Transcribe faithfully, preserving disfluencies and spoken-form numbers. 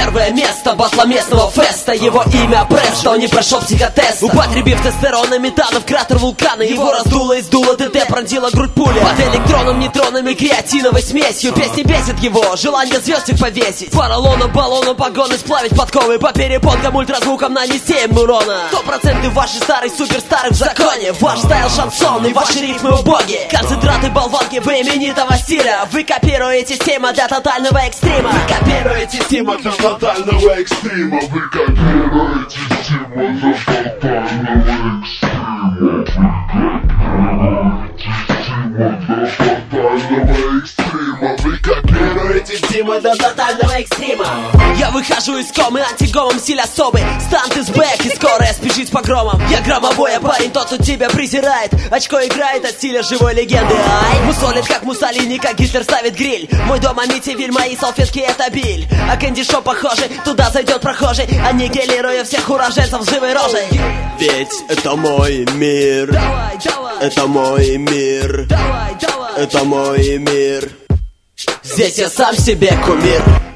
первое место батла местного феста. Его имя Престо, не прошел психотест. Употребив тестостерона, метана в кратер вулкана. Его раздуло и сдуло ТТ, пронзила грудь пуля. Под электроном, нейтронами, креатиновой смесью. Песни бесит его, желание звезд их повесить. Поролоном, баллоном, погоны сплавить подковы. По перепонкам, ультразвуком нанести им урона. Сто процентов ваши старый суперстары в законе. Ваш стайл шансон и ваши рифмы убогие. Концентраты болванки вы именитого стиля. Вы копируете стима для тотального экстрима. Вы копируете стима для тотального экстрима. Вы копируете стима для тотального экстрима. Вы копируете стима для тотального экстрима. Я выхожу из комы, антигомом стиль особый. Стант из бэк и скорая спешит с погромом. Я громобоя парень, тот, кто тебя презирает. Очко играет от стиля живой легенды. Ай, мусолит как Муссолини, как Гитлер ставит гриль. Мой дом амитивиль, мои салфетки это биль. А кэндишоп похожий, туда зайдет прохожий, аннигилируя всех уроженцев с живой рожей. Ведь это мой мир. Давай, давай. Это мой мир. Давай, давай. Это мой мир. Здесь я сам себе кумир.